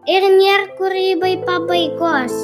Ir nėra kūrybai pabaigos.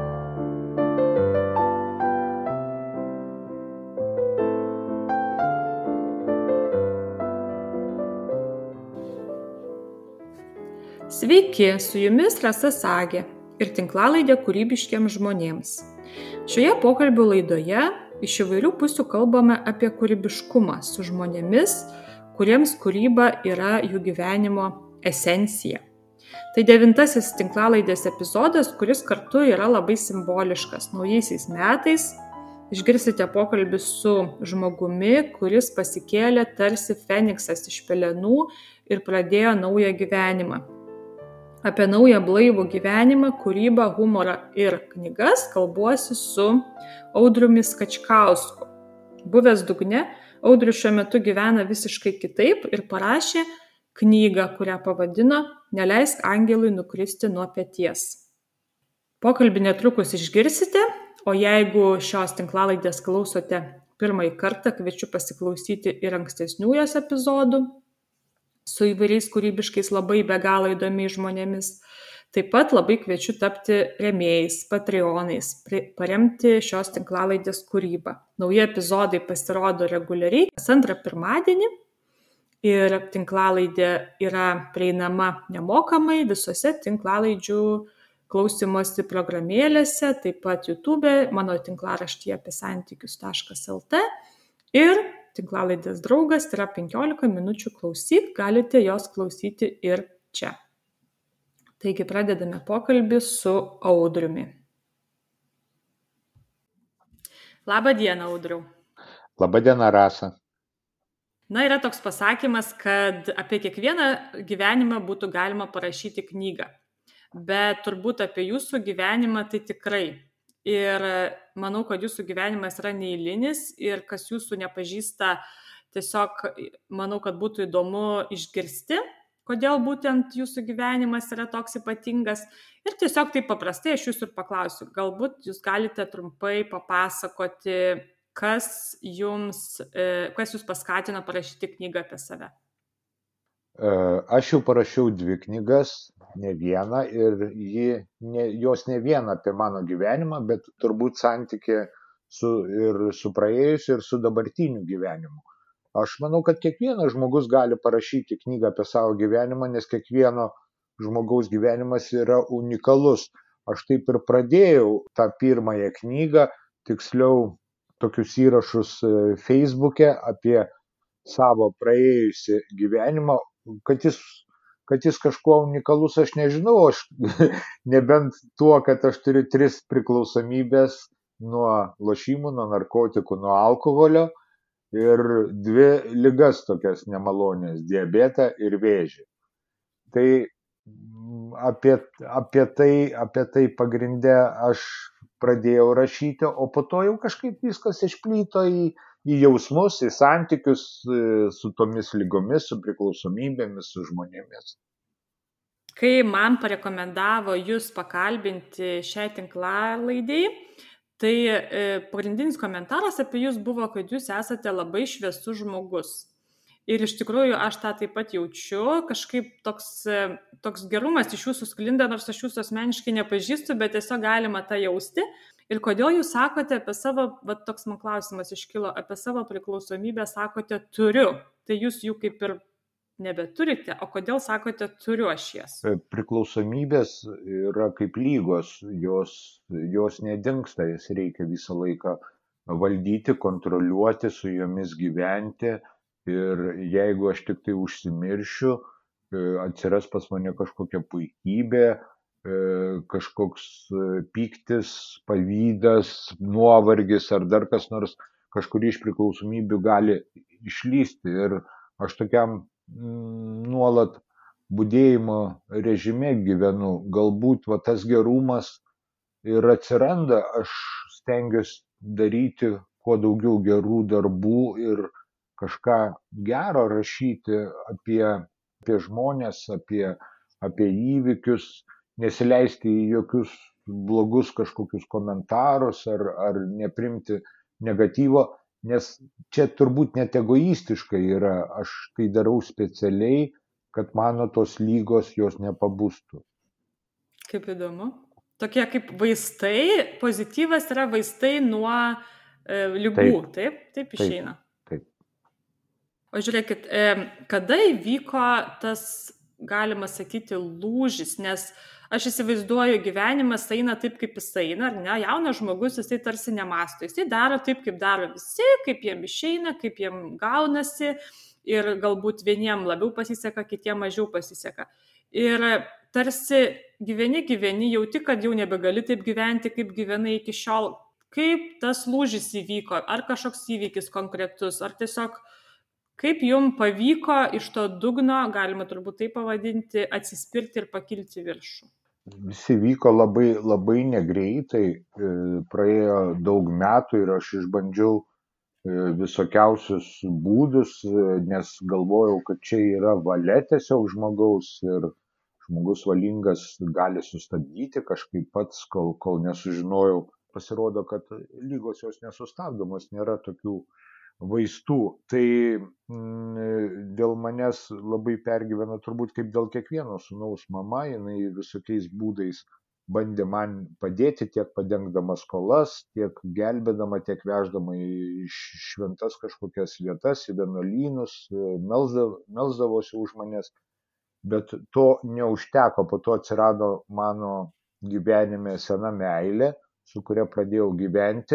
Sveiki, su jumis Rasa Sagė ir tinklalaidė kūrybiškiems žmonėms. Šioje pokalbių laidoje iš įvairių pusių kalbame apie kūrybiškumą su žmonėmis, kuriems kūryba yra jų gyvenimo esencija. Tai 9 tinklalaidės epizodas, kuris kartu yra labai simboliškas. Naujaisiais metais išgirsite pokalbį su žmogumi, kuris pasikėlė tarsi feniksas iš pelenų ir pradėjo naują gyvenimą. Apie naują blaivų gyvenimą, kūrybą, humorą ir knygas kalbuosi su Audriumi Skačkausku. Buvęs dugne, Audrius šiuo metu gyvena visiškai kitaip ir parašė knygą, kurią pavadino Neleisk angelui nukristi nuo peties. Pokalbį netrukus išgirsite, o jeigu šios tinklalaidės klausote pirmąjį kartą, kviečiu pasiklausyti ir ankstesnių jos epizodų su įvairiais kūrybiškais labai be galo įdomiais žmonėmis. Taip pat labai kviečiu tapti rėmėjais, patreonais, paremti šios tinklalaidės kūrybą. Nauji epizodai pasirodo reguliariai, kas antrą pirmadienį ir tinklalaidė yra prieinama nemokamai visose tinklalaidžių klausimosi programėlėse, taip pat YouTube, mano tinklaraštyje apie santykius.lt ir tinklalaidės draugas yra 15 minučių klausyk, galite jos klausyti ir čia. Taigi pradedame pokalbį su Audriumi. Labą dieną, Audriau. Labą dieną, Rasa. Na, yra toks pasakymas, kad apie kiekvieną gyvenimą būtų galima parašyti knygą, bet turbūt apie jūsų gyvenimą tai tikrai. Ir manau, kad jūsų gyvenimas yra neeilinis ir kas jūsų nepažįsta, tiesiog manau, kad būtų įdomu išgirsti, kodėl būtent jūsų gyvenimas yra toks ypatingas. Ir tiesiog taip paprastai aš jūsų ir paklausiu, galbūt jūs galite trumpai papasakoti, kas jūs paskatino parašyti knygą apie save. Aš jau parašiau 2 knygas, ne vieną, ir jos ne viena apie mano gyvenimą, bet turbūt santykį su praėjusiu ir su dabartiniu gyvenimu. Aš manau, kad kiekvienas žmogus gali parašyti knygą apie savo gyvenimą, nes kiekvieno žmogaus gyvenimas yra unikalus. Aš taip ir pradėjau tą pirmąją knygą, tiksliau tokius įrašus Facebook'e apie savo praėjusį gyvenimą. Kad jis kažkuo unikalus, aš nežinau, nebent tuo, kad aš turiu 3 priklausomybės nuo lošimų, nuo narkotikų, nuo alkoholio ir 2 ligas tokias nemalonės - diabetą ir vėžį. Tai apie tai pagrinde aš pradėjau rašyti, o po to jau kažkaip viskas išplyto į jausmus, į santykius su tomis ligomis, su priklausomybėmis, su žmonėmis. Kai man parekomendavo jūs pakalbinti šiai tinklalaidei, tai pagrindinis komentaras apie jūs buvo, kad jūs esate labai šviesus žmogus. Ir iš tikrųjų aš tą taip pat jaučiu, kažkaip toks gerumas iš jūsų sklinda, nors aš jūsų asmeniškai nepažįstu, bet tiesiog galima tą jausti. Ir kodėl jūs sakote apie savo, toks man klausimas iškilo, apie savo priklausomybę sakote turiu, tai jūs jų kaip ir nebeturite, o kodėl sakote turiu aš jas? Priklausomybės yra kaip lygos, jos nedingsta, jas reikia visą laiką valdyti, kontroliuoti, su jomis gyventi ir jeigu aš tik tai užsimiršiu, atsiras pas mane kažkokia puikybė, kažkoks pyktis, pavydas, nuovargis ar dar kas nors, kažkuri iš priklausomybių gali išlysti ir aš tokiam nuolat budėjimo režime gyvenu. Galbūt tas gerumas ir atsiranda, aš stengiuosi daryti kuo daugiau gerų darbų ir kažką gero rašyti apie žmonės, apie įvykius, nesileisti į jokius blogus kažkokius komentarus ar neprimti negatyvo, nes čia turbūt net egoistiškai yra, aš tai darau specialiai, kad mano tos lygos jos nepabustų. Kaip įdomu. Tokie kaip vaistai, pozityvas yra vaistai nuo lygų, taip? Taip Taip, išeina. taip. O žiūrėkit, kada įvyko tas, galima sakyti, lūžis, nes aš įsivaizduoju, gyvenimas eina taip, kaip jis eina, ar ne? Jaunas žmogus, jisai tarsi nemąsto, jisai daro taip, kaip daro visi, kaip jiem išeina, kaip jiem gaunasi ir galbūt vieniem labiau pasiseka, kitiem mažiau pasiseka. Ir tarsi gyveni, jauti, kad jau nebegali taip gyventi, kaip gyvenai iki šiol. Kaip tas lūžis įvyko? Ar kažkoks įvykis konkretus, ar tiesiog kaip jums pavyko iš to dugno, galima turbūt tai pavadinti, atsispirti ir pakilti viršų? Visi vyko labai, labai negreitai, praėjo daug metų ir aš išbandžiau visokiausius būdus, nes galvojau, kad čia yra valia tiesiog žmogaus ir žmogus valingas gali sustabdyti kažkaip pats, kol nesužinojau. Pasirodo, kad lygos jos nesustabdomos, nėra tokių vaistų. Tai dėl manęs labai pergyveno turbūt kaip dėl kiekvieno sūnaus mama, jinai visokiais būdais bandė man padėti, tiek padengdama skolas, tiek gelbėdama, tiek veždama į šventas kažkokias vietas, į vienuolynus, melsdavosi už manęs, bet to neužteko, po to atsirado mano gyvenime sena meilė, su kuria pradėjau gyventi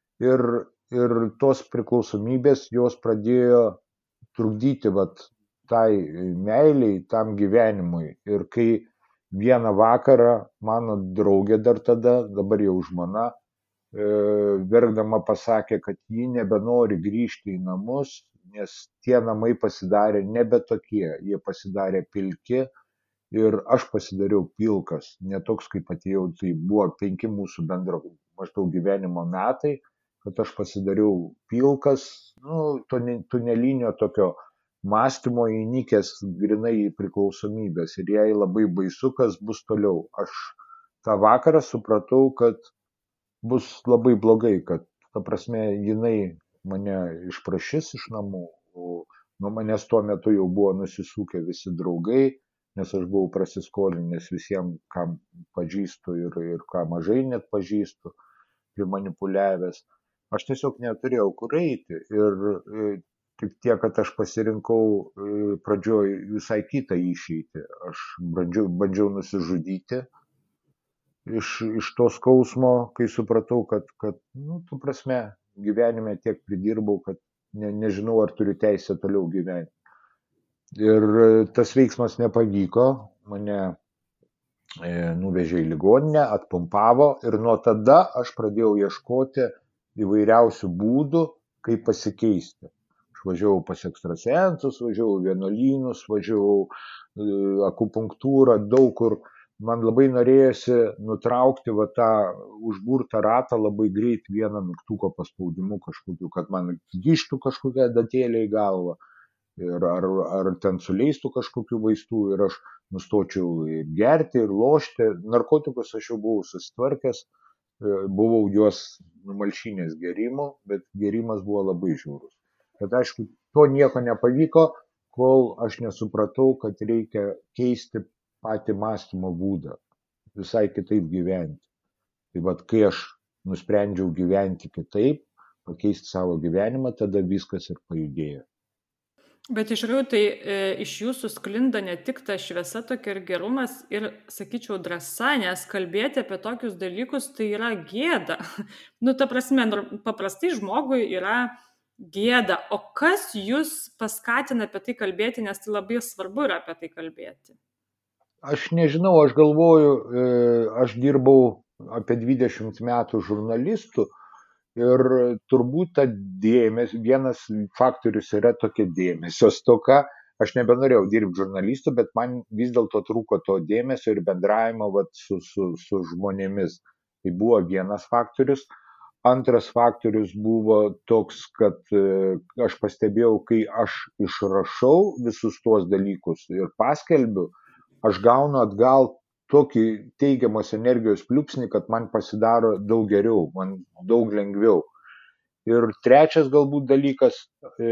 ir tos priklausomybės jos pradėjo trukdyti tai meiliai, tam gyvenimui. Ir kai vieną vakarą mano draugė dar tada, dabar jau žmona, verkdama pasakė, kad ji nebenori grįžti į namus, nes tie namai pasidarė nebe tokie, jie pasidarė pilki ir aš pasidariau pilkas, ne toks kaip atėjau, tai buvo 5 mūsų bendro maždaug gyvenimo metai, kad aš pasidariau pilkas, tunelinio tokio mąstymo įnikęs grinai į priklausomybės ir jai labai baisu, kas bus toliau. Aš tą vakarą supratau, kad bus labai blogai, kad, ta prasme, jinai mane išprašys iš namų, o nuo manęs tuo metu jau buvo nusisukę visi draugai, nes aš buvau prasiskolinęs visiems, kam pažįstu ir ką mažai net pažįstu, primanipuliavęs. Aš tiesiog neturėjau kur eiti ir tik tiek, kad aš pasirinkau pradžioj visai kitą išeitį. Aš bandžiau nusižudyti iš to skausmo, kai supratau, kad tu prasme, gyvenime tiek pridirbau, kad nežinau, ar turiu teisę toliau gyventi. Ir tas veiksmas nepavyko, mane nuvežė į ligoninę, atpumpavo ir nuo tada aš pradėjau ieškoti įvairiausių būdų, kaip pasikeisti. Aš važiavau pas ekstrasensus, važiavau vienuolynus, važiavau akupunktūrą, daug kur. Man labai norėjosi nutraukti tą užburtą ratą labai greit vieną mygtuko paspaudimu kažkokiu, kad man grįžtų kažkokia datėlė į galvą ir ar ten suleistų kažkokių vaistų ir aš nustočiau ir gerti, ir lošti. Narkotikus aš jau buvau susitvarkęs, buvau juos numalšinęs gerimu, bet gerimas buvo labai žiaurus. Bet aišku, to nieko nepavyko, kol aš nesupratau, kad reikia keisti patį mąstymo būdą, visai kitaip gyventi. Tai kai aš nusprendžiau gyventi kitaip, pakeisti savo gyvenimą, tada viskas ir pajudėjo. Bet iš tikrųjų, tai iš jūsų sklinda ne tik ta šviesa tokia ir gerumas ir, sakyčiau, drąsa, nes kalbėti apie tokius dalykus tai yra gėda. Ta prasme, paprastai žmogui yra gėda. O kas jūs paskatina apie tai kalbėti, nes tai labai svarbu yra apie tai kalbėti? Aš nežinau, aš galvoju, aš dirbau apie 20 metų žurnalistų ir turbūt vienas faktorius yra tokia dėmesio stoka. Aš nebenorėjau dirbti žurnalistu, bet man vis dėlto trūko to dėmesio ir bendravimo su žmonėmis. Tai buvo vienas faktorius. Antras faktorius buvo toks, kad aš pastebėjau, kai aš išrašau visus tuos dalykus ir paskelbiu, aš gaunu atgal tokį teigiamos energijos pliūpsnį, kad man pasidaro daug geriau, man daug lengviau. Ir trečias galbūt dalykas,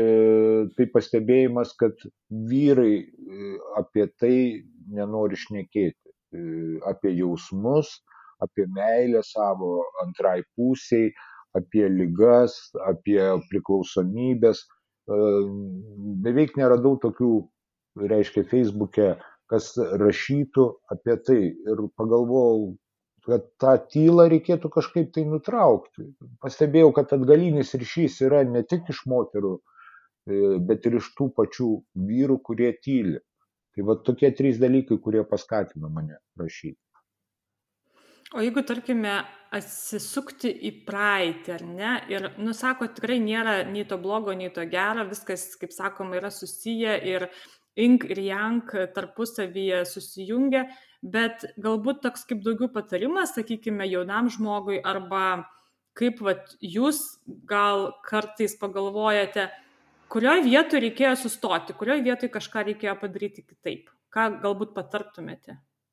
tai pastebėjimas, kad vyrai apie tai nenori šnekėti. apie jausmus, apie meilę savo antrai pusiai, apie ligas, apie priklausomybės. Beveik neradau tokių, reiškia, Facebook'e, kas rašytų apie tai. Ir pagalvojau, kad tą tylą reikėtų kažkaip tai nutraukti. Pastebėjau, kad atgalinis ryšys yra ne tik iš moterų, bet ir iš tų pačių vyrų, kurie tyli. Tai va tokie 3 dalykai, kurie paskatino mane rašyti. O jeigu, tarkime, atsisukti į praeitį, ar ne? Ir, sako, tikrai nėra nei to blogo, nei to gero, viskas, kaip sakoma, yra susiję ir ink ir yang tarpusavyje susijungia, bet galbūt toks kaip daugiau patarimas, sakykime, jaunam žmogui, arba kaip jūs gal kartais pagalvojate, kurioje vietoje reikėjo sustoti, kurioje vietoje kažką reikėjo padaryti kitaip. Ką galbūt patartumėte?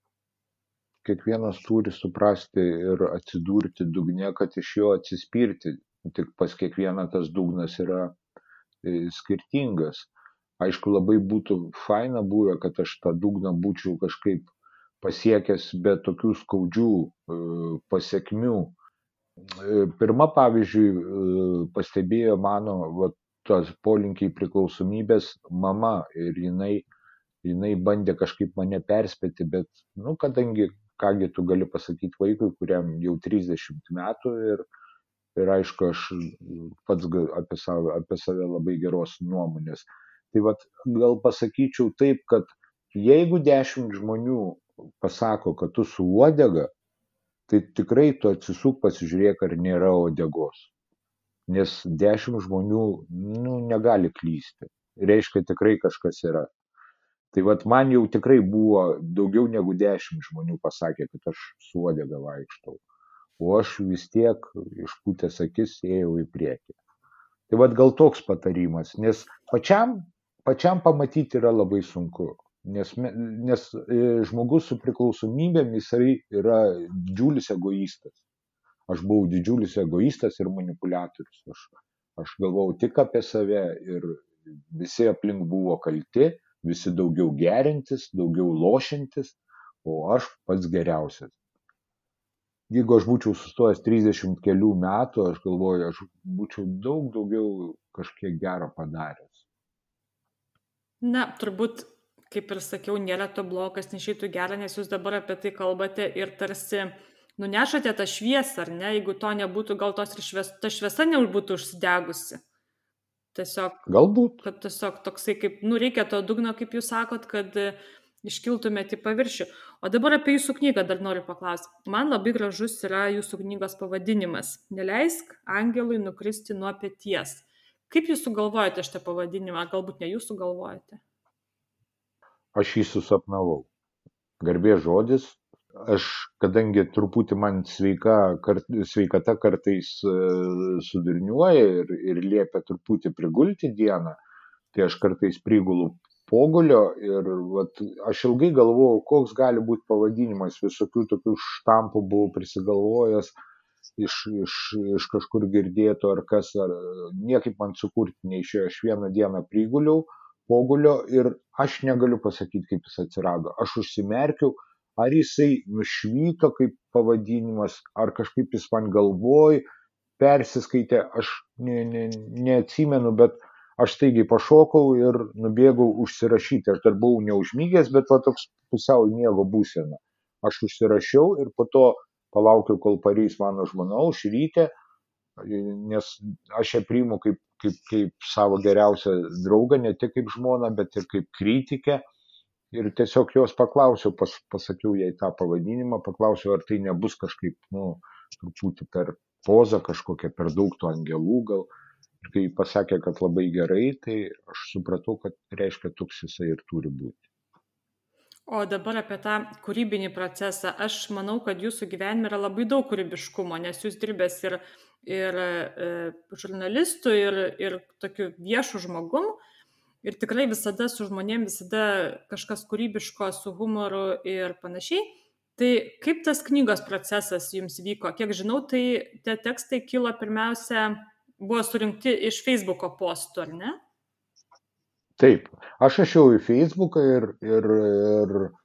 Kiekvienas turi suprasti ir atsidurti dugne, kad iš jo atsispirti. Tik pas kiekvieną tas dugnas yra skirtingas. Aišku, labai būtų faina buvę, kad aš tą dugną būčiau kažkaip pasiekęs be tokių skaudžių pasekmių. Pirma, pavyzdžiui, pastebėjo mano tas polinkiai priklausomybės mama ir jinai bandė kažkaip mane perspėti, bet, kadangi, kągi tu gali pasakyti vaikui, kuriam jau 30 metų ir aišku, aš pats apie save labai geros nuomonės. Tai gal pasakyčiau taip, kad jeigu 10 žmonių pasako, kad tu su uodega, tai tikrai tu atsisuk pasižiūrėk, ar nėra uodegos. Nes 10 žmonių negali klysti. Reiškia, tikrai kažkas yra. Tai man jau tikrai buvo daugiau negu 10 žmonių pasakė, kad aš su uodega vaikštau. O aš vis tiek išpūtęs akis ėjau į priekį. Tai gal toks patarimas, nes pačiam pamatyti yra labai sunku. Nes žmogus su priklausomybėm jisai yra didžiulis egoistas. Aš buvau didžiulis egoistas ir manipuliatorius. Aš galvojau tik apie save ir visi aplink buvo kalti, visi daugiau gerintis, daugiau lošintis, o aš pats geriausias. Jeigu aš būčiau sustojęs 30 kelių metų, aš galvoju, aš būčiau daug daugiau kažkiek gero padaręs. Na, turbūt, kaip ir sakiau, nėra to blogas, neišeitų gera, nes jūs dabar apie tai kalbate ir tarsi nunešate tą šviesą, ar ne? Jeigu to nebūtų, gal ta šviesa nebūtų užsidegusi. Tiesiog, galbūt. Kad tiesiog toksai kaip, reikia to dugno, kaip jūs sakot, kad iškiltumėte į paviršių. O dabar apie jūsų knygą dar noriu paklausti. Man labai gražus yra jūsų knygos pavadinimas. Neleisk angelui nukristi nuo peties. Kaip jūs sugalvojate šitą pavadinimą? Galbūt ne jūs sugalvojate? Aš jį susapnavau. Garbės žodis. Aš, kadangi truputį man sveikata kartais sudurniuoja ir liepia truputį prigulti dieną, tai aš kartais prigulu pogulio ir aš ilgai galvojau, koks gali būti pavadinimas, visokių tokių štampų buvau prisigalvojęs iš kažkur girdėto ar kas, ar niekaip man sukurti neišėjo. Aš vieną dieną priguliau pogulio ir aš negaliu pasakyti, kaip jis atsirado. Aš užsimerkiau. Ar jisai nušvyto kaip pavadinimas, ar kažkaip jis man galvoj persiskaitė, aš neatsimenu, bet aš staigiai pašokau ir nubėgau užsirašyti. Aš dar buvau neužmygęs, bet toks pusiau miego būsena. Aš užsirašiau ir po to palaukiau, kol pareis mano žmona aušrytė, nes aš ją priimu kaip savo geriausią draugą, ne tik kaip žmoną, bet ir kaip kritikę. Ir tiesiog jos paklausiau, pasakiau jai tą pavadinimą, paklausiau, ar tai nebus kažkaip, truputį per pozą kažkokia, per daug tų angelų gal. Ir kai pasakė, kad labai gerai, tai aš supratau, kad reiškia toks jisai ir turi būti. O dabar apie tą kūrybinį procesą. Aš manau, kad jūsų gyvenime yra labai daug kūrybiškumo, nes jūs dirbęs ir žurnalistų, ir tokiu viešu žmogum. Ir tikrai visada su žmonėm, visada kažkas kūrybiško, su humoru ir panašiai. Tai kaip tas knygos procesas jums vyko? Kiek žinau, tai tie tekstai kilo pirmiausia, buvo surinkti iš Facebooko postų, ar ne? Taip, aš rašiau į Facebooką ir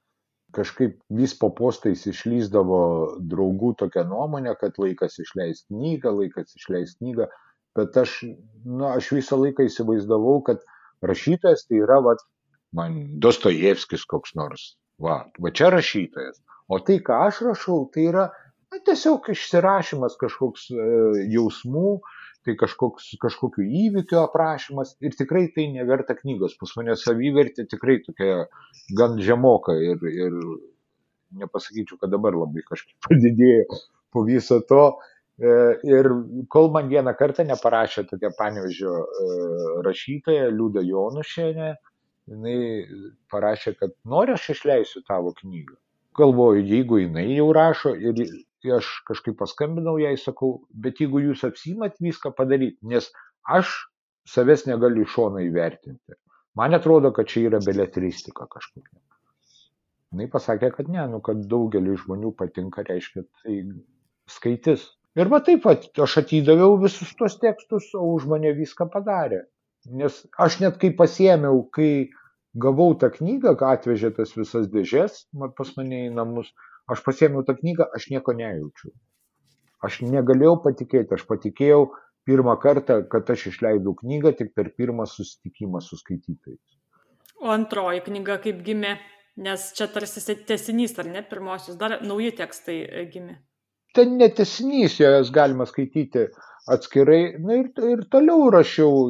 kažkaip vis po postais išlįsdavo draugų tokia nuomonė, kad laikas išleisti knygą, bet aš visą laiką įsivaizdavau, kad rašytojas tai yra, man Dostojevskis koks nors, va čia rašytojas, o tai, ką aš rašau, tai yra tiesiog išsirašymas kažkoks jausmų, tai kažkokių įvykių aprašymas ir tikrai tai neverta knygos. Pas mane savivertė tikrai tokia gan žemoka ir nepasakyčiau, kad dabar labai kažkaip padidėjo po viso to. Ir kol man vieną kartą neparašė tokia Panevėžio rašytoja Liuda Jonušienė, jinai parašė, kad nori aš išleisiu tavo knygą. Galvoju, jeigu jinai jau rašo ir aš kažkaip paskambinau jai, sakau, bet jeigu jūs apsiimat viską padaryti, nes aš savęs negaliu iš šono įvertinti. Man atrodo, kad čia yra beletristika kažkokia. Jis pasakė, kad ne, kad daugeliu žmonių patinka, reiškia, tai skaitys. Ir taip, aš atidaviau visus tuos tekstus, o už mane viską padarė. Nes aš net kai pasiėmiau, kai gavau tą knygą, kai atvežė tas visas dėžes pas mane į namus, aš pasiėmiau tą knygą, aš nieko nejaučiu. Aš negalėjau patikėti, aš patikėjau pirmą kartą, kad aš išleidau knygą tik per pirmą susitikimą su skaitytojais. O antroji knyga kaip gimė? Nes čia tarsi tęsinys, ar ne, pirmosios, dar nauji tekstai gimė. Ten netęsinys, jas galima skaityti atskirai. Ir toliau rašiau,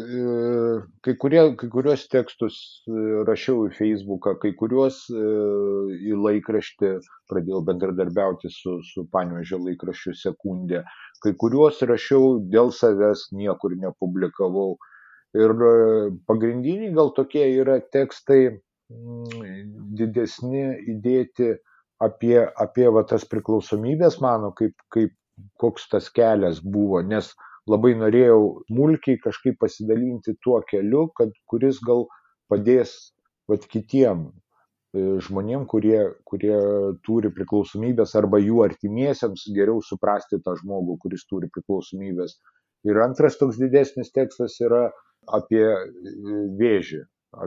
kai kuriuos tekstus rašiau į Facebooką, kai kuriuos į laikraštį, pradėjau bendradarbiauti su Panevėžio laikraščiu Sekundė, kai kuriuos rašiau dėl savęs, niekur nepublikavau. Ir pagrindiniai gal tokie yra tekstai didesni įdėti apie tas priklausomybės mano, koks tas kelias buvo, nes labai norėjau smulkiai kažkaip pasidalinti tuo keliu, kuris gal padės kitiem žmonėm, kurie turi priklausomybės arba jų artimiesiems geriau suprasti tą žmogų, kuris turi priklausomybės. Ir antras toks didesnis tekstas yra apie vėžį,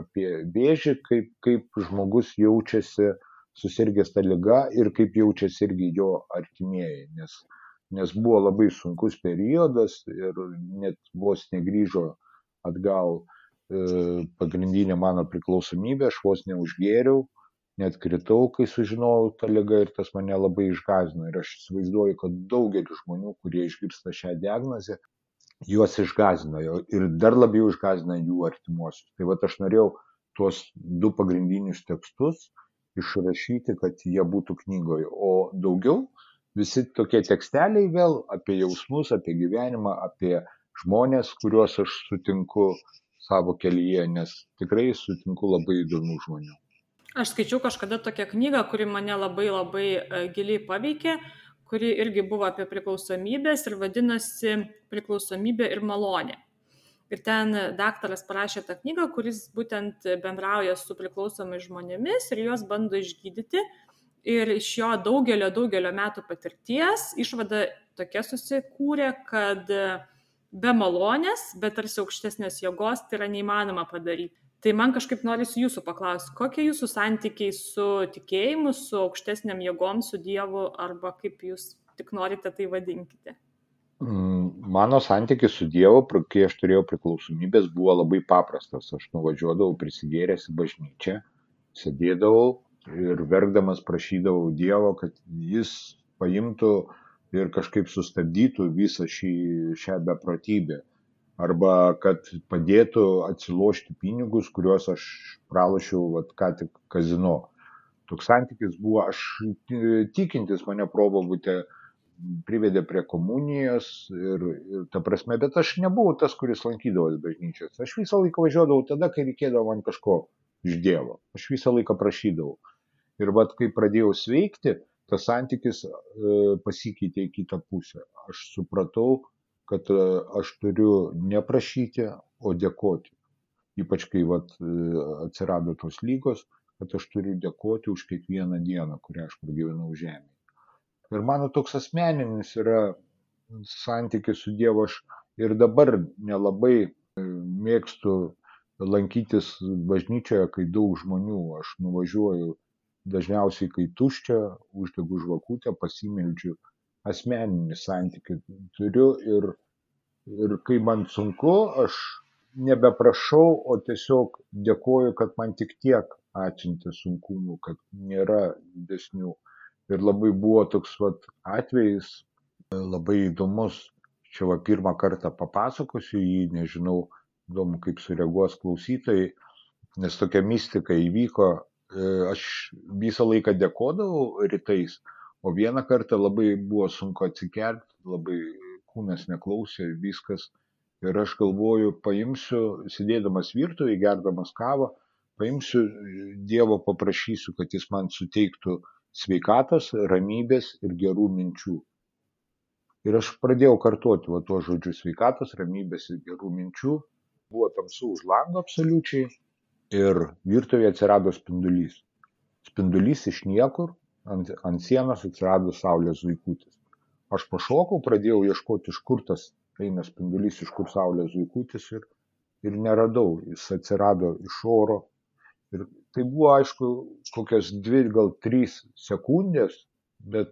kaip žmogus jaučiasi susirgęs tą ligą ir kaip jaučiasi irgi jo artimieji, nes buvo labai sunkus periodas ir net vos negrįžo atgal pagrindinė mano priklausomybė, aš vos neužgėriau, net kritau, kai sužinojau tą ligą ir tas mane labai išgąsdino. Ir aš įsivaizduoju, kad daugelis žmonių, kurie išgirsta šią diagnozę, juos išgąsdino ir dar labiau išgąsdino jų artimuosius. Tai aš norėjau tuos du pagrindinius tekstus išrašyti, kad jie būtų knygoje. O daugiau visi tokie teksteliai vėl apie jausmus, apie gyvenimą, apie žmonės, kuriuos aš sutinku savo kelyje, nes tikrai sutinku labai įdomių žmonių. Aš skaičiau kažkada tokią knygą, kuri mane labai labai giliai paveikė, kuri irgi buvo apie priklausomybės ir vadinasi Priklausomybė ir malonė. Ir ten daktaras parašė tą knygą, kuris būtent bendrauja su priklausomais žmonėmis ir juos bando išgydyti. Ir iš jo daugelio metų patirties išvada tokia susikūrė, kad be malonės, bet tarsi aukštesnės jėgos tai yra neįmanoma padaryti. Tai man kažkaip norisi jūsų paklausti, kokie jūsų santykiai su tikėjimu, su aukštesniam jėgom, su Dievu, arba kaip jūs tik norite tai vadinkite? Mano santykis su Dievu, kai aš turėjau priklausomybės, buvo labai paprastas. Aš nuvažiuodavau prisigėręs į bažnyčią, sėdėdavau ir verkdamas prašydavau Dievo, kad jis paimtų ir kažkaip sustabdytų visą šią beprotybę. Arba kad padėtų atsilošti pinigus, kuriuos aš pralošiau ką tik kazino. Toks santykis buvo, aš tikintis mane probabutė privedė prie komunijos ir ta prasme, bet aš nebuvau tas, kuris lankydavo bažnyčios. Aš visą laiką važiuodavau tada, kai reikėdavo man kažko iš Dievo. Aš visą laiką prašydavau. Ir kai pradėjau sveikti, tas santykis pasikeitė į kitą pusę. Aš supratau, kad aš turiu neprašyti, o dėkoti. Ypač kai atsirado tos lygos, kad aš turiu dėkoti už kiekvieną dieną, kurią aš pragyvenau žemėje. Ir mano toks asmeninis yra santykis su Dievu. Aš ir dabar nelabai mėgstu lankytis bažnyčioje, kai daug žmonių. Aš nuvažiuoju dažniausiai, kai tuščia, uždegu žvakutę, pasimeldžiu, asmeninį santykį turiu ir kai man sunku, aš nebeprašau, o tiesiog dėkoju, kad man tik tiek atsiuntė sunkumų, kad nėra didesnių. Ir labai buvo toks atvejis, labai įdomus, čia pirmą kartą papasakosiu jį, nežinau, įdomu, kaip sureaguos klausytojai, nes tokia mistika įvyko, aš visą laiką dėkodavau rytais, o vieną kartą labai buvo sunku atsikelti, labai kūnas neklausė, viskas. Ir aš galvoju, paimsiu, sėdėdamas virtuvėje, gerdamas kavą, paimsiu Dievo, paprašysiu, kad jis man suteiktų sveikatos, ramybės ir gerų minčių. Ir aš pradėjau kartoti tuos žodžius: sveikatos, ramybės ir gerų minčių. Buvo tamsu už lango absoliučiai ir virtuvėje atsirado spindulys. Spindulys iš niekur, ant sienos atsirado saulės zuikutis. Aš pašokau, pradėjau ieškoti, iš kur tas eina spindulys, iš kur saulės zuikutis ir neradau. Jis atsirado iš oro. Ir tai buvo, aišku, kokias 2, gal 3 sekundės, bet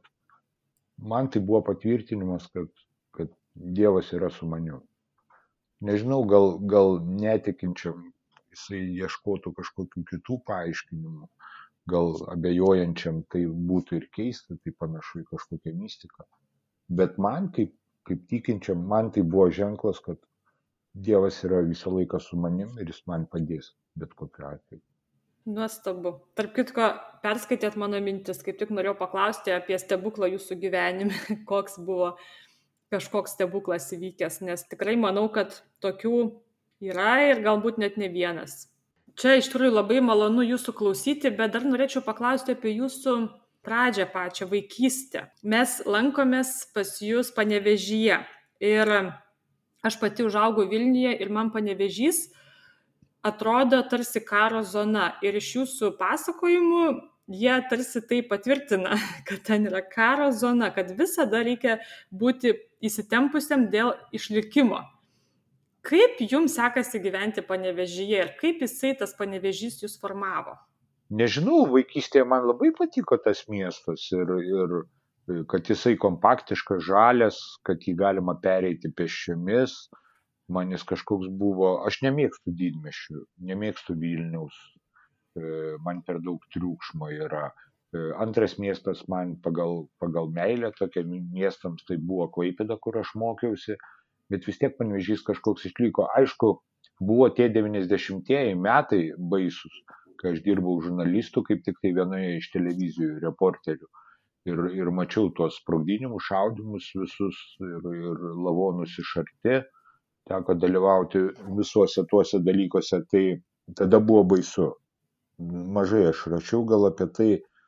man tai buvo patvirtinimas, kad Dievas yra su maniu. Nežinau, gal netikinčiam jisai ieškotų kažkokių kitų paaiškinimų, gal abejojančiam tai būtų ir keista, tai panašu į kažkokią mistiką. Bet man, kaip tikinčiam, man tai buvo ženklas, kad Dievas yra visą laiką su manim ir jis man padės bet kokiu atveju. Nuostabu. Tarp kitko, perskaitėt mano mintis, kaip tik norėjau paklausti apie stebuklą jūsų gyvenime, koks buvo kažkoks stebuklas įvykęs, nes tikrai manau, kad tokių yra ir galbūt net ne vienas. Čia iš tikrųjų labai malonu jūsų klausyti, bet dar norėčiau paklausti apie jūsų pradžią pačią, vaikystę. Mes lankomės pas jūs Panevėžyje ir aš pati užaugau Vilniuje ir man Panevėžys atrodo tarsi karo zona. Ir iš jūsų pasakojimų jie tarsi tai patvirtina, kad ten yra karo zona, kad visada reikia būti įsitempusiam dėl išlikimo. Kaip jums sekasi gyventi Panevėžyje ir kaip jisai tas Panevėžys jūs formavo? Nežinau, vaikystėje man labai patiko tas miestas ir kad jisai kompaktiškas, žalias, kad jį galima pereiti pėsčiomis. Man jis kažkoks buvo, aš nemėgstu didmiesčių, nemėgstu Vilniaus, man per daug triukšmo yra. Antras miestas man pagal meilę tokia miestams tai buvo Klaipėda, kur aš mokiausi, bet vis tiek Panevėžys kažkoks išliko. Aišku, buvo tie 90-ieji metai baisus, kai aš dirbau žurnalistu, kaip tik tai vienoje iš televizijų reporterių. Ir mačiau tuos sprogdinimus, šaudymus visus ir lavonus iš arti. Teko dalyvauti visuose tuose dalykuose, tai tada buvo baisu. Mažai aš rašiau gal apie tai,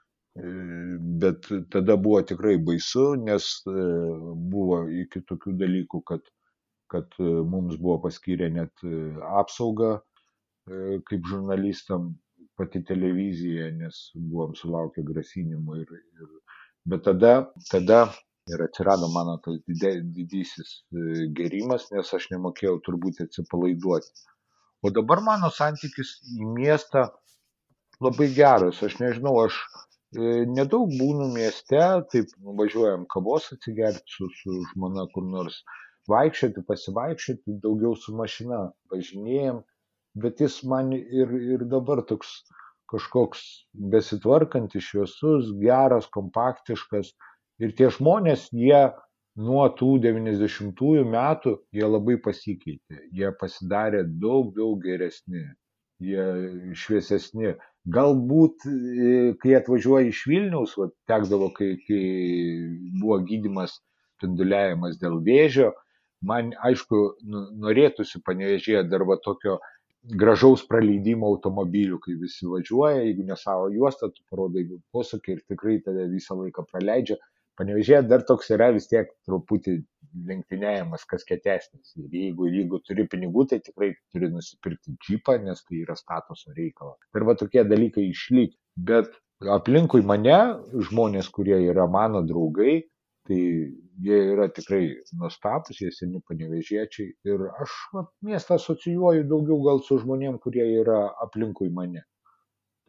bet tada buvo tikrai baisu, nes buvo iki tokių dalykų, kad mums buvo paskyrę net apsaugą kaip žurnalistam, pati televizija, nes buvom sulaukę grasinimų. Bet tada ir atsirado mano tas didysis gėrimas, nes aš nemokėjau turbūt atsipalaiduoti. O dabar mano santykis į miestą labai geras. Aš nežinau, aš nedaug būnu mieste, taip važiuojam kavos atsigerti su žmona kur nors vaikščioti, pasivaikščioti, daugiau su mašina važinėjam, bet jis man ir dabar toks kažkoks besitvarkantis, šviesus, geras, kompaktiškas. Ir tie žmonės, jie nuo tų 90-ųjų metų, jie labai pasikeitė. Jie pasidarė daug geresni, jie šviesesni. Galbūt, kai atvažiuoja iš Vilniaus, tekdavo, kai buvo gydymas spinduliavimas dėl vėžio, man, aišku, norėtųsi Panevėžyje dar tokio gražaus praleidimo automobilių, kai visi važiuoja, jeigu ne savo juostą, tu parodai posūkį ir tikrai tave visą laiką praleidžia. Panevėžyje dar toks yra vis tiek truputį lenktyniavimas, kas kietesnis. Ir jeigu turi pinigų, tai tikrai turi nusipirkti džipą, nes tai yra statuso reikalas. Ir tokie dalykai išlikę. Bet aplinkui mane žmonės, kurie yra mano draugai, tai jie yra tikrai nuostabūs, jie seni panevėžiečiai. Ir aš miestą asocijuoju daugiau gal su žmonėm, kurie yra aplinkui mane.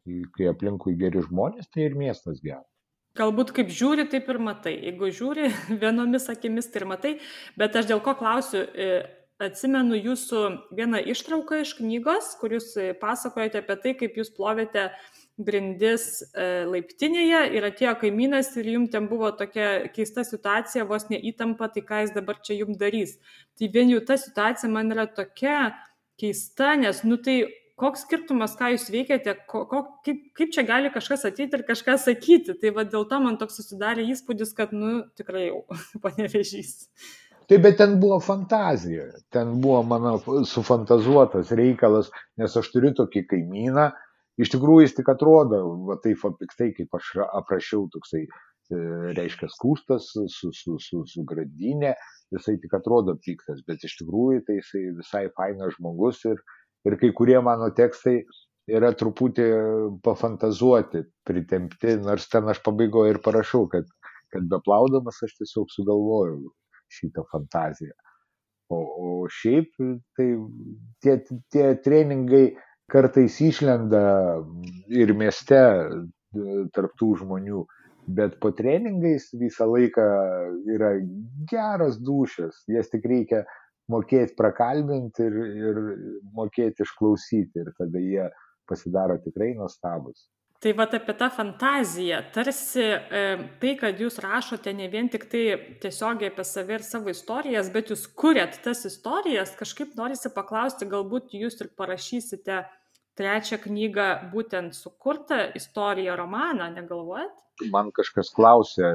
kai aplinkui geri žmonės, tai ir miestas geras. Galbūt kaip žiūri, taip ir matai. Jeigu žiūri vienomis akimis, tai ir matai. Bet aš dėl ko klausiu, atsimenu jūsų vieną ištrauką iš knygos, kur jūs pasakojate apie tai, kaip jūs plovėte grindis laiptinėje ir atėjo kaimynas ir jums ten buvo tokia keista situacija, vos neįtampa, tai ką jis dabar čia jums darys. Tai vien jau ta situacija man yra tokia keista, nes, tai koks skirtumas, ką jūs veikiate, kaip čia gali kažkas ateiti ir kažką sakyti. Tai va dėl to man toks susidarė įspūdis, kad, tikrai jau Panevėžys. Taip, bet ten buvo fantazija, ten buvo mano sufantazuotas reikalas, nes aš turiu tokį kaimyną, iš tikrųjų jis tik atrodo, va taip piktai, kaip aš aprašiau, toksai, reiškia, skūstas su grandinė, jisai tik atrodo piktas, bet iš tikrųjų tai jisai visai fainas žmogus ir kai kurie mano tekstai yra truputį pafantazuoti, pritempti, nors ten aš pabaigoje ir parašau, kad beplaudamas aš tiesiog sugalvojau šitą fantaziją. O šiaip tai tie treningai kartais išlenda ir mieste tarptų žmonių, bet po treningais visą laiką yra geras dūšios, jas tik reikia mokėti prakalbinti ir mokėti išklausyti ir tada jie pasidaro tikrai nuostabus. Tai vat apie tą fantaziją, tarsi tai, kad jūs rašote ne vien tik tai tiesiogiai apie save ir savo istorijas, bet jūs kuriat tas istorijas, kažkaip norisi paklausti, galbūt jūs ir parašysite 3 knygą būtent sukurtą istoriją, romaną, negalvojat? Man kažkas klausė,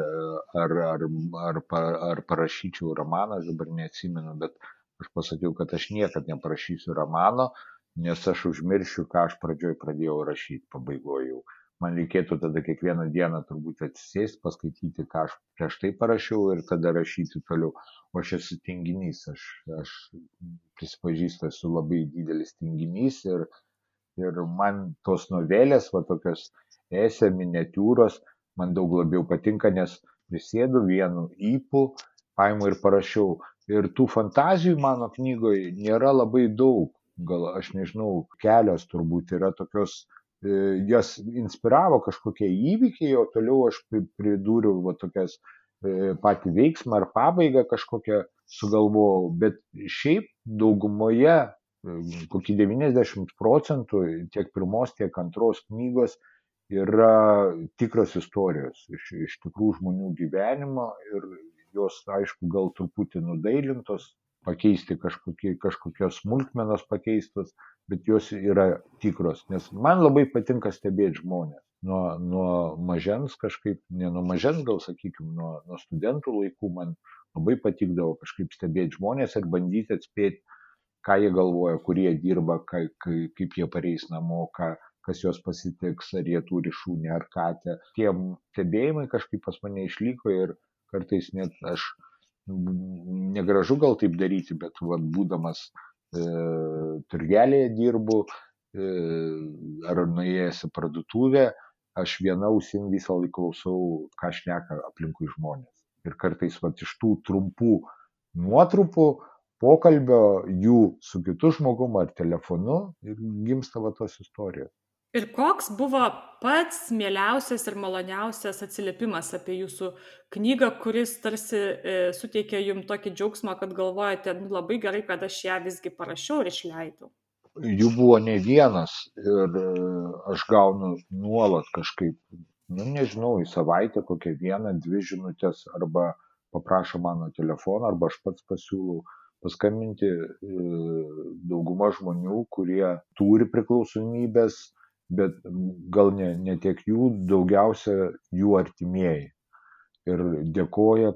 ar parašyčiau romaną, aš dabar neatsimenu, bet aš pasakiau, kad aš niekad neparašysiu romano, nes aš užmiršiu, ką aš pradžioj pradėjau rašyti pabaigojau. Man reikėtų tada kiekvieną dieną turbūt atsisėsti, paskaityti, ką aš prieš tai parašiau ir tada rašyti toliau. O aš esu tinginys, aš prisipažįstu, esu labai didelis tinginys ir man tos novelės, va tokios esė, miniatiūros, man daug labiau patinka, nes prisėdu vienu ypu, paimu ir parašiau. Ir tų fantazijų mano knygoje nėra labai daug. Gal aš nežinau, kelios turbūt yra tokios, jas inspiravo kažkokie įvykiai, o toliau aš pridūriau va tokias patį veiksmą ar pabaigą kažkokią sugalvojau, bet šiaip daugumoje, kokį 90% tiek pirmos, tiek antros knygos yra tikros istorijos iš tikrų žmonių gyvenimo ir jos, aišku, gal truputį nudailintos, pakeisti kažkokios smulkmenos pakeistos, bet jos yra tikros, nes man labai patinka stebėti žmonės. Nuo mažens kažkaip, ne nuo mažens gal sakykime, nuo studentų laikų man labai patikdavo kažkaip stebėti žmonės ir bandyti atspėti, ką jie galvoja, kur jie dirba, kaip jie pareis namo, kas juos pasitiks, ar jie turi šunį ar katę. Tie stebėjimai kažkaip pas mane išliko ir kartais net aš negražu gal taip daryti, bet būdamas turgelėje dirbu ar nuėjęs į parduotuvę, aš viena ausim visą laiką klausau, ką šneka aplinkui žmonės. Ir kartais iš tų trumpų nuotrupų, pokalbio jų su kitu žmogum ar telefonu ir gimsta tos istorijos. Ir koks buvo pats mieliausias ir maloniausias atsiliepimas apie jūsų knygą, kuris tarsi suteikė jums tokį džiaugsmą, kad galvojate, labai gerai, kad aš ją visgi parašiau ir išleidau? Jų buvo ne vienas ir aš gaunu nuolat kažkaip, nežinau, į savaitę kokią 1-2 žinutės arba paprašo mano telefoną, arba aš pats pasiūlau paskambinti dauguma žmonių, kurie turi priklausomybės, bet gal ne tiek jų, daugiausia jų artimieji. Ir dėkoja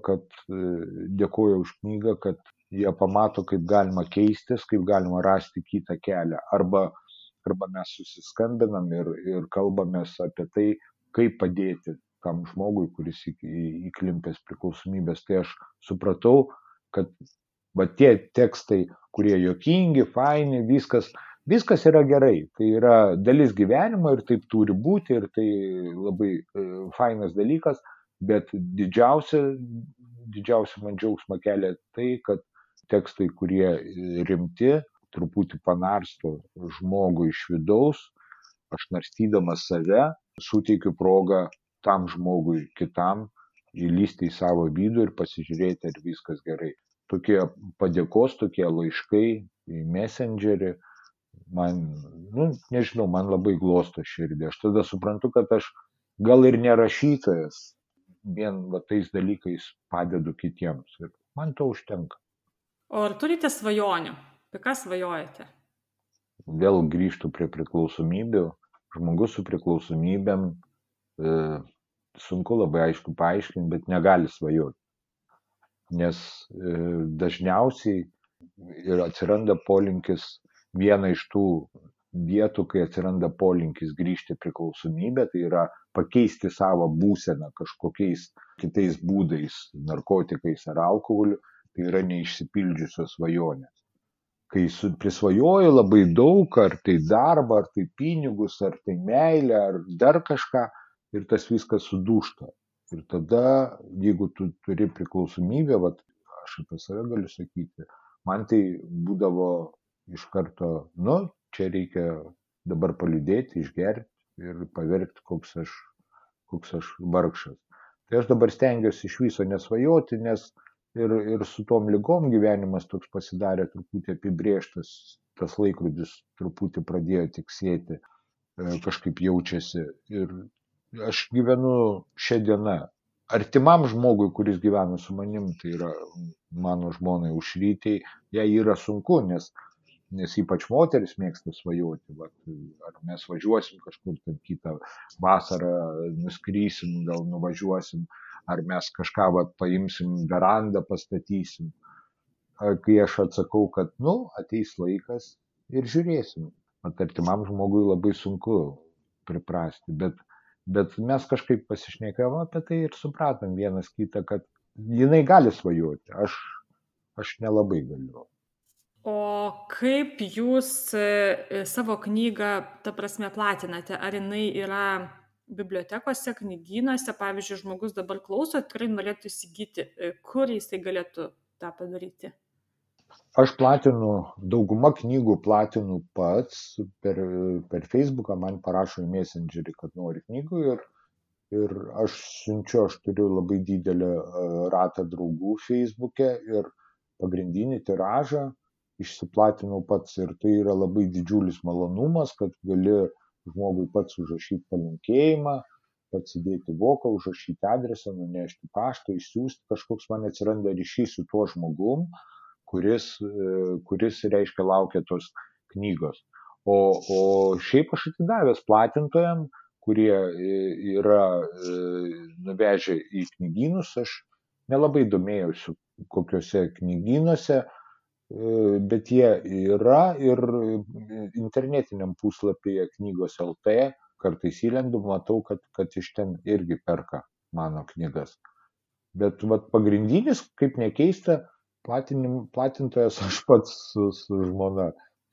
už knygą, kad jie pamato, kaip galima keistis, kaip galima rasti kitą kelią. Arba mes susiskambinam ir kalbamės apie tai, kaip padėti tam žmogui, kuris įklimpęs priklausomybės. Tai aš supratau, kad tie tekstai, kurie juokingi, faini, viskas yra gerai, tai yra dalis gyvenimo ir taip turi būti ir tai labai fainas dalykas, bet didžiausia man džiaugsmą kelia tai, kad tekstai, kurie rimti, truputį panarsto žmogų iš vidaus, aš narstydamas save suteikiu progą tam žmogui kitam įlysti į savo vidų ir pasižiūrėti, ar viskas gerai. Tokie padėkos, tokie laiškai į Messengerį, man, nežinau, man labai glosto širdį. Aš tada suprantu, kad aš gal ir nerašytojas, vien tais dalykais padedu kitiems. Ir man to užtenka. O ar turite svajonių? Apie ką svajojate? Vėl grįžtu prie priklausomybių. Žmogus su priklausomybėm sunku labai aišku paaiškinti, bet negali svajoti. Nes dažniausiai ir atsiranda polinkis, viena iš tų vietų, kai atsiranda polinkis grįžti priklausomybę, tai yra pakeisti savo būseną kažkokiais kitais būdais, narkotikais ar alkoholiu, tai yra neišsipildžiusios svajonės. Kai prisvajoji labai daug, ar tai darbą, ar tai pinigus, ar tai meilę, ar dar kažką, ir tas viskas sudūžta. Ir tada, jeigu tu turi priklausomybę, aš apie save galiu sakyti, man tai būdavo iš karto, čia reikia dabar paliūdėti, išgerti ir paverkti, koks aš vargšas. Tai aš dabar stengiuosi iš viso nesvajoti, nes ir su tom ligom gyvenimas toks pasidarė truputį apibrėžtas, tas laikrodis truputį pradėjo tiksėti, kažkaip jaučiasi. Ir aš gyvenu šią dieną. Artimam žmogui, kuris gyvena su manim, tai yra mano žmonai Aušrytei, jai yra sunku, nes ypač moteris mėgsta svajoti. Ar mes važiuosim kažkur kitą vasarą, nuskrysim, gal nuvažiuosim, ar mes kažką paimsim, verandą pastatysim. Kai aš atsakau, kad ateis laikas ir žiūrėsim. Artimam žmogui labai sunku priprasti, bet mes kažkaip pasišnekėjom apie tai ir supratom vienas kitą, kad jinai gali svajoti, aš nelabai galiu. O kaip jūs savo knygą, ta prasme, platinate? Ar jinai yra bibliotekose, knygynuose? Pavyzdžiui, žmogus dabar klauso, tikrai norėtų įsigyti, kur jisai galėtų tą padaryti? Aš daugumą knygų platinu pats per Facebooką, man parašo į Messengerį, kad nori knygų ir aš turiu labai didelį ratą draugų Facebook'e ir pagrindinį tiražą išsiplatinau pats ir tai yra labai didžiulis malonumas, kad gali žmogui pats užrašyti palinkėjimą, pats įdėti voką, užrašyti adresą, nunešti paštą, išsiųsti, kažkoks man atsiranda ryšys su tuo žmogum, kuris reiškia laukia tos knygos. O šiaip aš atidavęs platintojam, kurie yra nuvežę į knygynus, aš nelabai domėjausi kokiuose knygynuose, bet jie yra ir internetiniam puslapyje knygos LT, kartais įlendu, matau, kad iš ten irgi perka mano knygas. Bet pagrindinis, kaip nekeista, platintojas aš pats su žmona.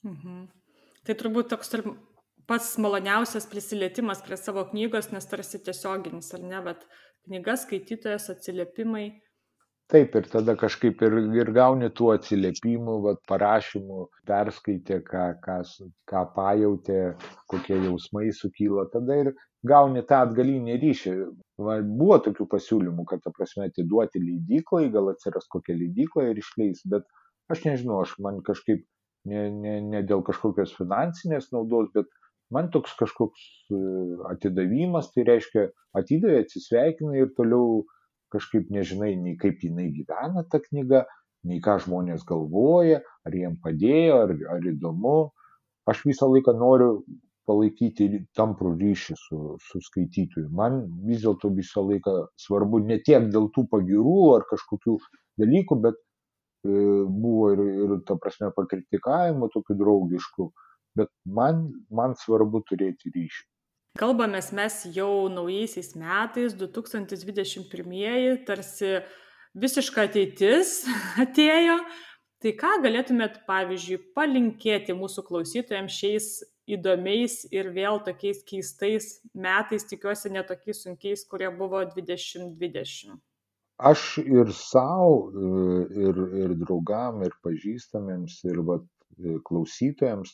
Tai turbūt toks pats maloniausias prisilietimas prie savo knygos, nes tarsi tiesioginis, ar ne, bet knyga, skaitytojas, atsiliepimai. Taip, ir tada kažkaip ir gauni tų atsiliepimų, parašymų, perskaitė, ką pajautė, kokie jausmai sukyla, tada ir gauni tą atgalinį ryšį. Buvo tokių pasiūlymų, kad atiduoti leidyklai, gal atsiras kokia leidykla ir išleis, bet aš nežinau, man kažkaip ne dėl kažkokios finansinės naudos, bet man toks kažkoks atidavimas, tai reiškia atidavė, atsisveikinai ir toliau kažkaip nežinai, nei kaip jinai gyvena ta knyga, nei ką žmonės galvoja, ar jiem padėjo, ar įdomu. Aš visą laiką noriu palaikyti tamprų ryšį su skaitytoju. Man vis dėlto visą laiką svarbu ne tiek dėl tų pagyrų ar kažkokių dalykų, bet buvo ir ta prasme pakritikavimo tokių draugiškų, bet man svarbu turėti ryšį. Kalbamės mes jau naujaisiais metais, 2021, tarsi visiška ateitis atėjo. Tai ką galėtumėt, pavyzdžiui, palinkėti mūsų klausytojams šiais įdomiais ir vėl tokiais keistais metais, tikiuosi ne tokiais sunkiais, kurie buvo 2020? Aš ir savo, ir draugam, ir pažįstamiems, ir klausytojams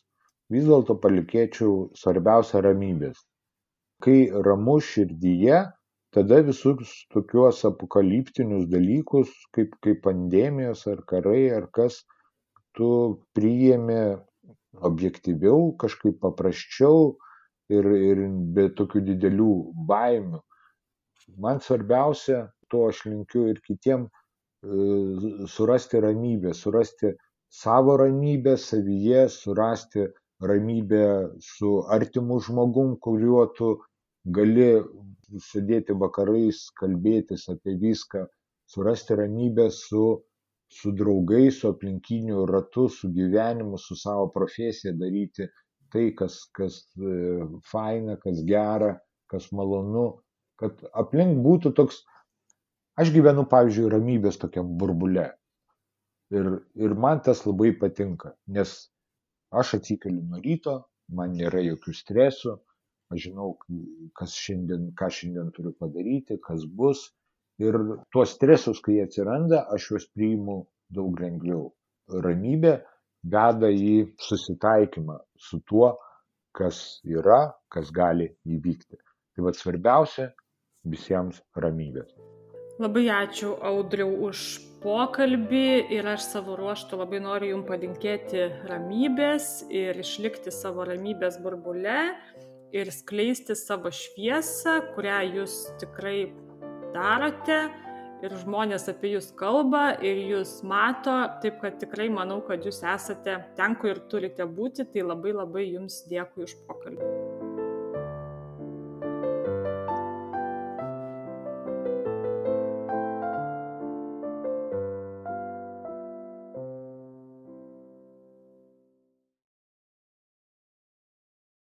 vis dėlto palikėčiau svarbiausia ramybės. Kai ramu širdyje, tada visus tokiuos apokaliptinius dalykus, kaip pandemijos ar karai ar kas, tu priimi objektyviau, kažkaip paprasčiau ir be tokių didelių baimių. Man svarbiausia, to aš linkiu ir kitiem, surasti ramybę, surasti savo ramybę savyje, surasti ramybę su artimu žmogum, kuriuo tu gali sėdėti vakarais, kalbėtis apie viską, surasti ramybę su draugais, su aplinkiniu ratu, su gyvenimu, su savo profesija, daryti tai, kas faina, kas gera, kas malonu, kad aplink būtų toks. Aš gyvenu, pavyzdžiui, ramybės tokiam burbule. Ir man tas labai patinka, nes aš atsikeliu nuo ryto, man nėra jokių stresų, aš žinau, ką šiandien turiu padaryti, kas bus. Ir tuos stresus, kai atsiranda, aš juos priimu daug lengviau. Ramybė veda į susitaikymą su tuo, kas yra, kas gali įvykti. Tai svarbiausia visiems ramybės. Labai ačiū, Audriau, už pokalbį ir aš savo ruožtu labai noriu Jums palinkėti ramybės ir išlikti savo ramybės burbule ir skleisti savo šviesą, kurią Jūs tikrai darote ir žmonės apie Jūs kalba ir Jūs mato, taip kad tikrai manau, kad Jūs esate ten, kur ir turite būti, tai labai Jums dėkui už pokalbį.